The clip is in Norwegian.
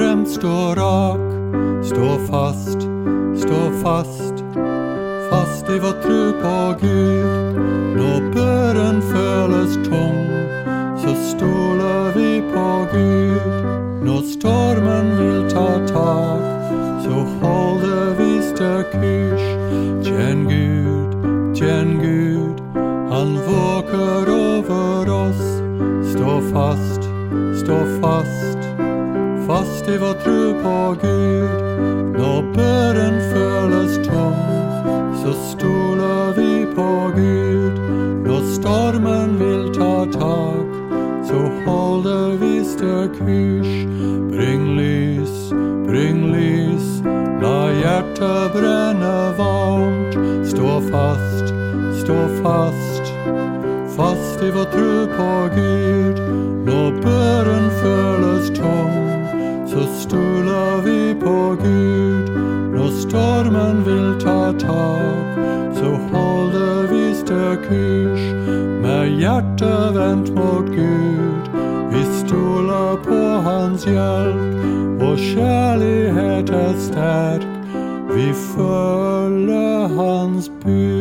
skremt, stå rak, stå fast, fast i vår tro på Gud. Når børen føles tung, så stoler vi på Gud. Når stormen vil ta tak, så holder vi stø kurs. Kjenn Gud, han våker over oss. Stå fast, fast i vår tro på Gud. Når børen føles tung, så stoler vi på Gud. Når stormen vil ta tak, så holder vi stø kurs. Bring lys, la hjertet brenne varmt. Stå fast, fast i vår tro på Gud. Når børen føles tung, så stoler vi på Gud. Når stormen vil ta tak, så holder vi stø kurs. Med hjertet vendt mot Gud, vi stoler på hans hjelp. Vår kjærlighet sterk, vi følger hans bud.